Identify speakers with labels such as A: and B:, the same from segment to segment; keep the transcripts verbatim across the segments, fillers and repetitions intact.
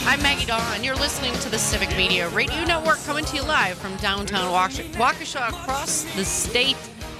A: I'm Maggie Dawn. You're listening to the Civic Media Radio Network, coming to you live from downtown Waukesha, Waukesha across the state.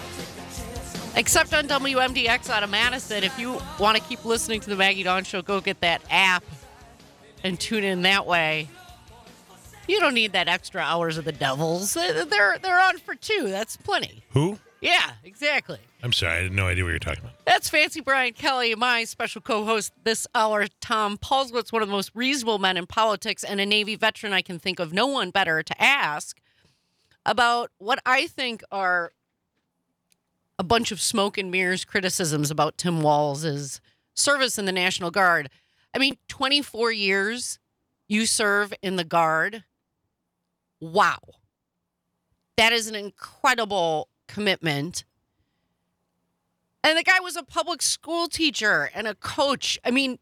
A: Except on W M D X out of Madison. If you want to keep listening to the Maggie Dawn Show, go get that app and tune in that way. You don't need that extra hours of the Devils. They're they're on for two. That's plenty.
B: Who?
A: Yeah, exactly.
B: I'm sorry. I had no idea what you were talking about.
A: That's Fancy Brian Kelly, my special co-host this hour, Tom Paulswitz, one of the most reasonable men in politics and a Navy veteran. I can think of no one better to ask about what I think are a bunch of smoke and mirrors criticisms about Tim Walz' service in the National Guard. I mean, twenty-four years you serve in the Guard. Wow. That is an incredible commitment. And the guy was a public school teacher and a coach. I mean,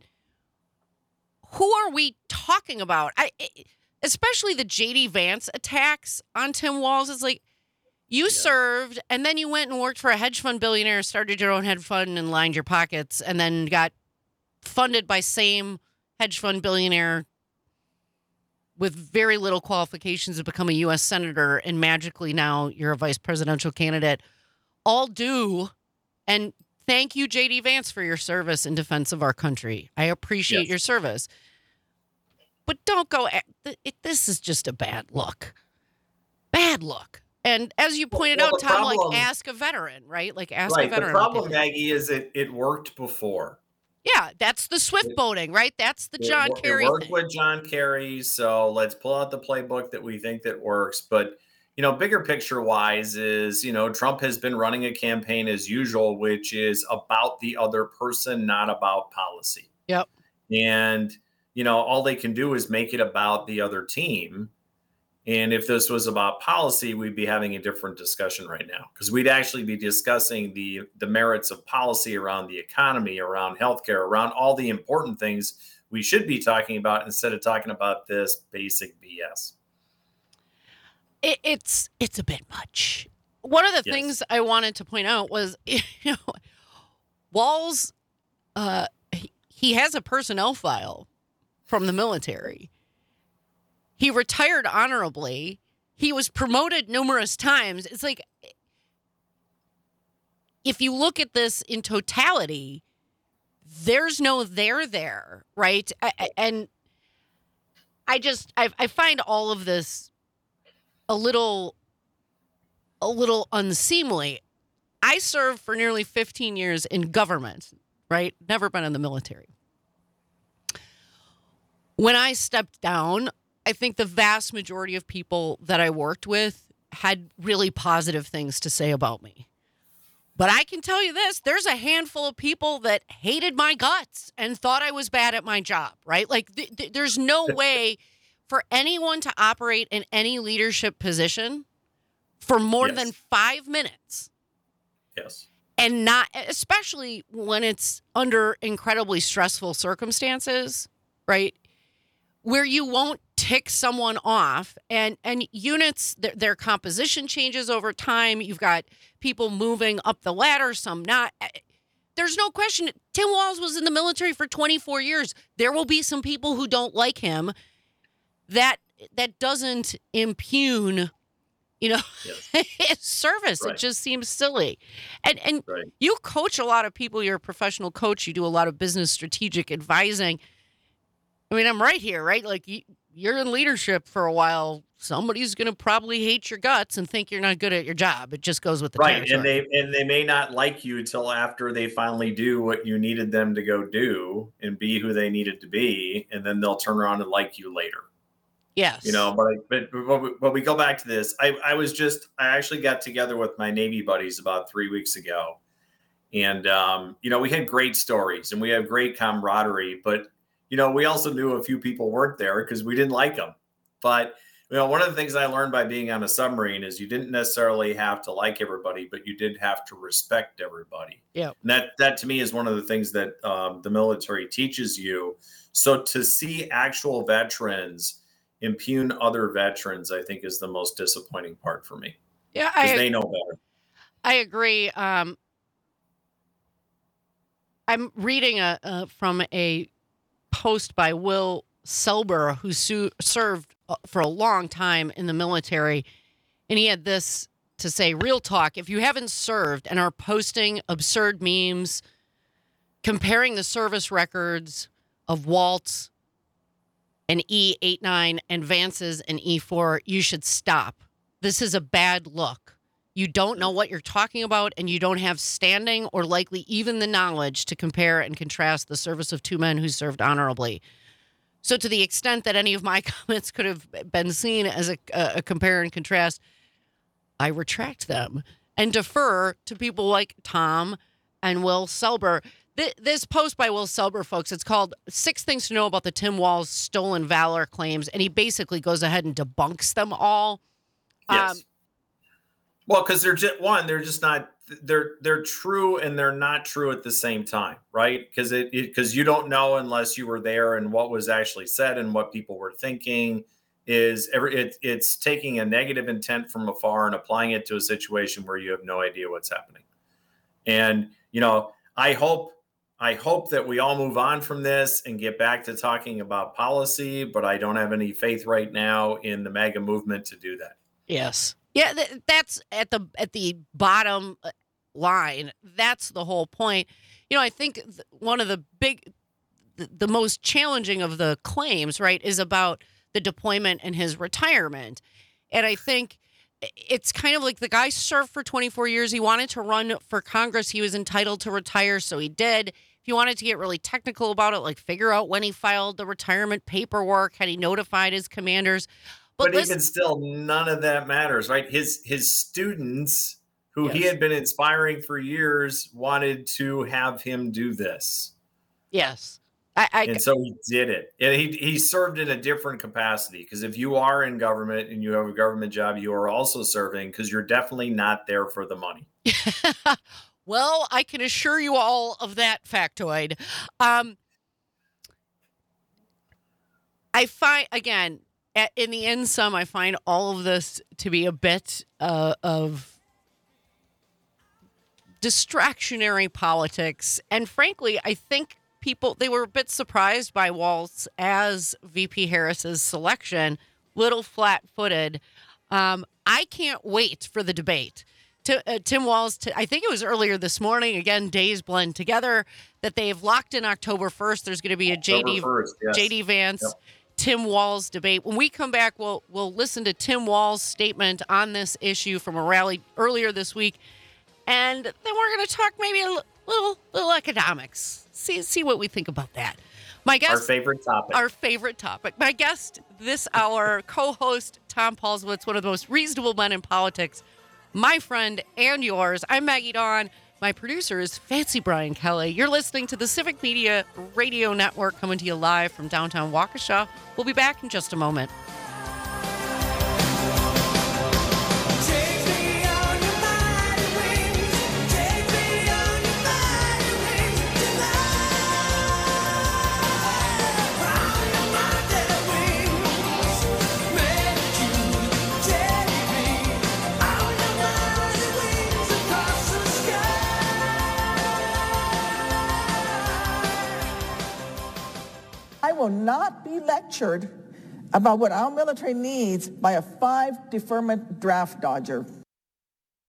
A: who are we talking about? I, especially the J D Vance attacks on Tim Walz. It's like, you yeah. served, and then you went and worked for a hedge fund billionaire, started your own hedge fund and lined your pockets, and then got funded by same hedge fund billionaire with very little qualifications to become a U S senator, and magically now you're a vice presidential candidate. All due, and thank you, J D Vance, for your service in defense of our country. I appreciate yes. your service. But don't go, at, it, this is just a bad look. Bad look. And as you pointed well, out, Tom, problem, like ask a veteran, right? Like ask
C: right,
A: a veteran.
C: The problem, Maggie, is it, it worked before.
A: Yeah, that's the Swift boating, right? That's the John
C: it,
A: Kerry
C: It worked
A: thing.
C: with John Kerry, so let's pull out the playbook that we think that works. But, you know, bigger picture wise is, you know, Trump has been running a campaign as usual, which is about the other person, not about policy.
A: Yep.
C: And, you know, all they can do is make it about the other team. And if this was about policy, we'd be having a different discussion right now, because we'd actually be discussing the, the merits of policy around the economy, around healthcare, around all the important things we should be talking about instead of talking about this basic B S.
A: It, it's it's a bit much. One of the
C: yes.
A: things I wanted to point out was, you know, Walz, uh, he, he has a personnel file from the military. He retired honorably. He was promoted numerous times. It's like, if you look at this in totality, there's no there there, right? I, I, and I just, I, I find all of this a little, a little unseemly. I served for nearly fifteen years in government, right? Never been in the military. When I stepped down, I think the vast majority of people that I worked with had really positive things to say about me. But I can tell you this, there's a handful of people that hated my guts and thought I was bad at my job, right? Like th- th- there's no way for anyone to operate in any leadership position for more
C: yes.
A: than five minutes.
C: Yes.
A: And not, especially when it's under incredibly stressful circumstances, right? Where you won't tick someone off, and and units, their, their composition changes over time. You've got people moving up the ladder, some not. There's no question. Tim Walz was in the military for twenty-four years. There will be some people who don't like him. That that doesn't impugn, you know, yes. his service. Right. It just seems silly. And and right. you coach a lot of people. You're a professional coach. You do a lot of business strategic advising. I mean, I'm right here, right? Like, you, you're in leadership for a while. Somebody's going to probably hate your guts and think you're not good at your job. It just goes with the
C: right.
A: territory.
C: And they and they may not like you until after they finally do what you needed them to go do and be who they needed to be, and then they'll turn around and like you later.
A: Yes.
C: You know, but but but, we, but we go back to this. I I was just I actually got together with my Navy buddies about three weeks ago, and um, you know, we had great stories and we have great camaraderie, but you know, we also knew a few people weren't there because we didn't like them. But, you know, one of the things I learned by being on a submarine is you didn't necessarily have to like everybody, but you did have to respect everybody.
A: Yeah.
C: And that, that to me is one of the things that um, the military teaches you. So to see actual veterans impugn other veterans, I think is the most disappointing part for me.
A: Yeah.
C: Because they know better.
A: I agree. Um, I'm reading a, uh, from a post by Will Selber, who su- served for a long time in the military, and he had this to say, real talk, if you haven't served and are posting absurd memes comparing the service records of Waltz and E eighty-nine and Vance's and E four, you should stop. This is a bad look. You don't know what you're talking about, and you don't have standing or likely even the knowledge to compare and contrast the service of two men who served honorably. So to the extent that any of my comments could have been seen as a, a compare and contrast, I retract them and defer to people like Tom and Will Selber. This post by Will Selber, folks, it's called Six Things to Know About the Tim Walz Stolen Valor Claims, and he basically goes ahead and debunks them all.
C: Yes.
A: Um,
C: well, because they're just, one, they're just not, they're they're true and they're not true at the same time, right? Because it because you don't know unless you were there and what was actually said and what people were thinking is every it, it's taking a negative intent from afar and applying it to a situation where you have no idea what's happening. And, you know, I hope I hope that we all move on from this and get back to talking about policy, but I don't have any faith right now in the MAGA movement to do that.
A: Yes. Yeah, th- that's at the at the bottom line. That's the whole point. You know, I think th- one of the big, the, the most challenging of the claims, right, is about the deployment and his retirement. And I think it's kind of like the guy served for twenty-four years. He wanted to run for Congress. He was entitled to retire, so he did. If you wanted to get really technical about it, like figure out when he filed the retirement paperwork, had he notified his commanders.
C: But, but even still, none of that matters, right? His his students, who yes. he had been inspiring for years, wanted to have him do this.
A: Yes. I, I,
C: and so he did it. And he he served in a different capacity, because if you are in government and you have a government job, you are also serving, because you're definitely not there for the money.
A: Well, I can assure you all of that factoid. Um, I find, again, at, in the end sum, I find all of this to be a bit uh, of distractionary politics. And frankly, I think people, they were a bit surprised by Waltz as V P Harris's selection, little flat-footed. Um, I can't wait for the debate. To, uh, Tim Walz, to, I think it was earlier this morning, again, days blend together, that they've locked in October first. There's going to be a J D,
C: first, yes.
A: J D Vance, yep. Tim Walz debate. When we come back, we'll we'll listen to Tim Walz's statement on this issue from a rally earlier this week. And then we're going to talk maybe a little little economics. See see what we think about that. My guest,
C: our favorite topic.
A: Our favorite topic. My guest this hour, co-host Tom Paulswitz, one of the most reasonable men in politics, my friend and yours. I'm Maggie Dawn. My producer is Fancy Brian Kelly. You're listening to the Civic Media Radio Network, coming to you live from downtown Waukesha. We'll be back in just a moment.
D: I will not be lectured about what our military needs by a five deferment draft dodger.